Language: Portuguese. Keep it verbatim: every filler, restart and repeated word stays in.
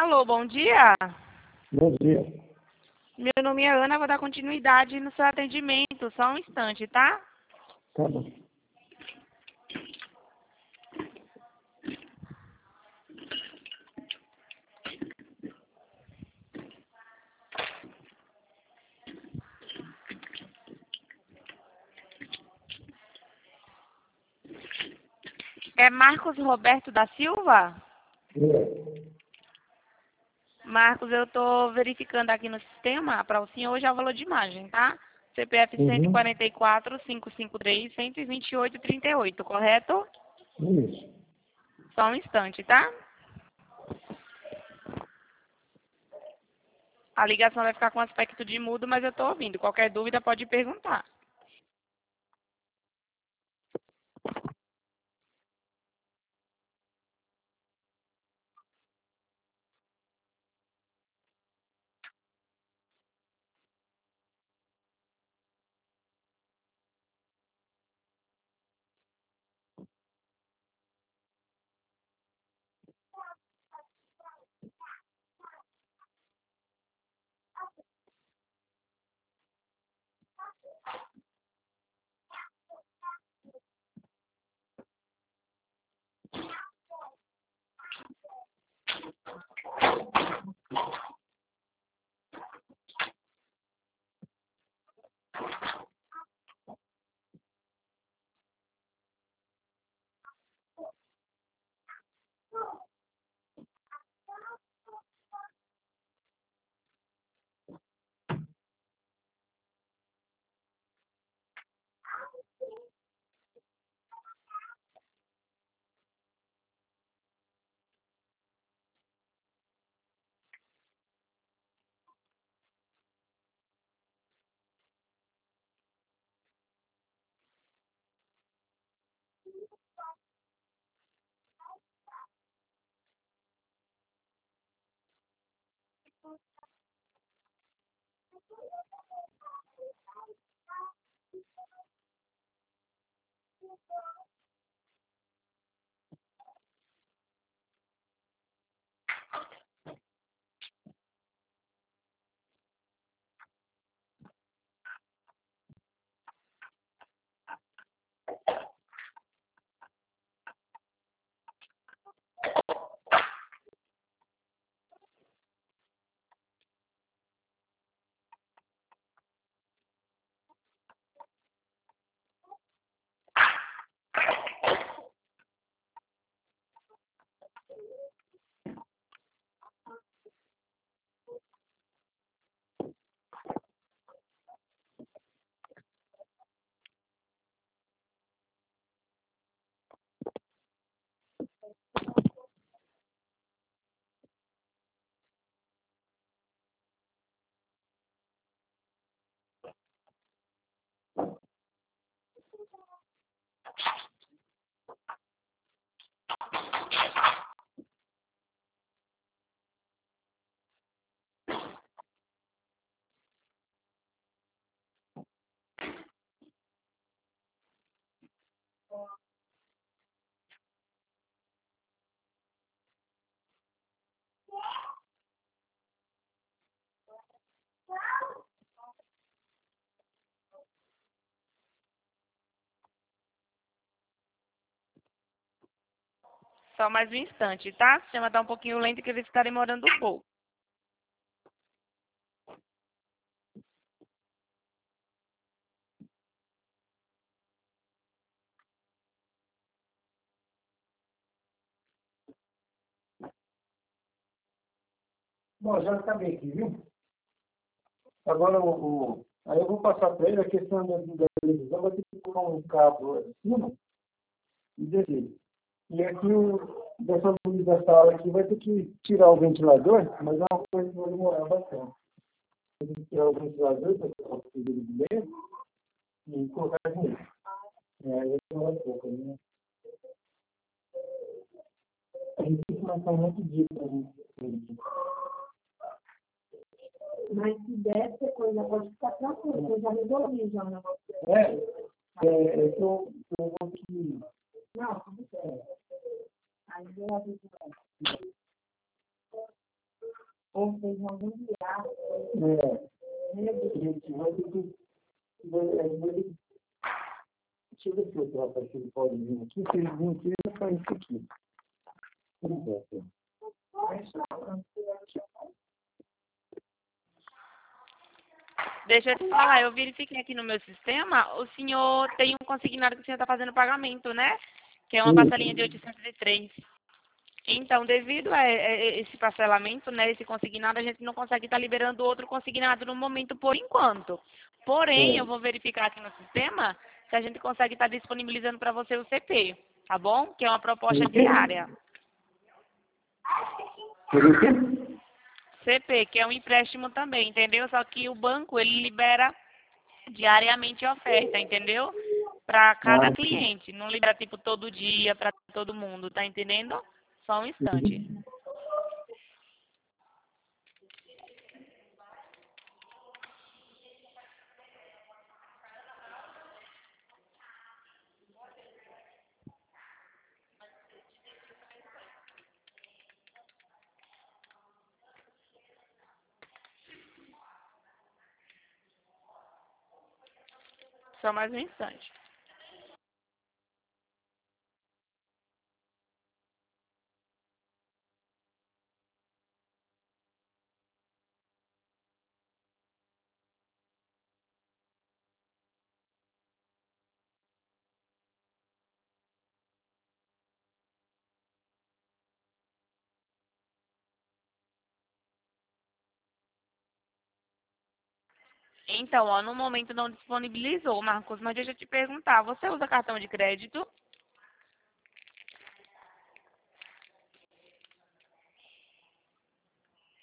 Alô, bom dia. Bom dia. Meu nome é Ana, vou dar continuidade no seu atendimento. Só um instante, tá? Tá bom. É Marcos Roberto da Silva? É. Marcos, eu estou verificando aqui no sistema para o senhor já o valor de imagem, tá? C P F Uhum. cento e quarenta e quatro, quinhentos e cinquenta e três, cento e vinte e oito, trinta e oito, correto? Isso. Só um instante, tá? A ligação vai ficar com aspecto de mudo, mas eu estou ouvindo. Qualquer dúvida pode perguntar. Só mais um instante, tá? O sistema está um pouquinho lento que ele está demorando um pouco. Bom, já acabei aqui, viu? Agora, o, o- aí eu vou passar para ele a questão da, da televisão. Vai ter que colocar um cabo acima e descer. E aqui, o, dessa luz da sala aqui, vai ter que tirar o ventilador, mas é uma coisa que vai demorar bastante. Vai ter que tirar o ventilador, para colocar o fio de dentro e colocar de novo. É, aí vai demorar um pouco, né? A gente tem que marcar um monte de dia para a gente. Mas se der, essa coisa pode ficar tranquilo, eu já resolvi já o negócio. É, é, é que eu, eu vou que... Não, tudo certo. Aí eu aviso. Ou seja, algum viado. É, gente, vai ter que. vai- vai- Deixa eu ver se eu troco aquele pauzinho aqui. Se ele vir aqui, eu faço isso aqui. Por exemplo. Deixa eu te falar, eu verifiquei aqui no meu sistema, o senhor tem um consignado que o senhor está fazendo pagamento, né? Que é uma parcelinha de oitocentos e três. Então, devido a a esse parcelamento, né, esse consignado, a gente não consegue estar liberando outro consignado no momento por enquanto. Porém, eu vou verificar aqui no sistema se a gente consegue estar disponibilizando para você o C P, tá bom? Que é uma proposta diária. C P, que é um empréstimo também, entendeu? Só que o banco, ele libera diariamente a oferta, entendeu? Para cada cliente. Não libera, tipo, todo dia para todo mundo, tá entendendo? Só um instante. Só mais um instante. Então, ó, no momento não disponibilizou, Marcos, mas deixa eu te perguntar, você usa cartão de crédito?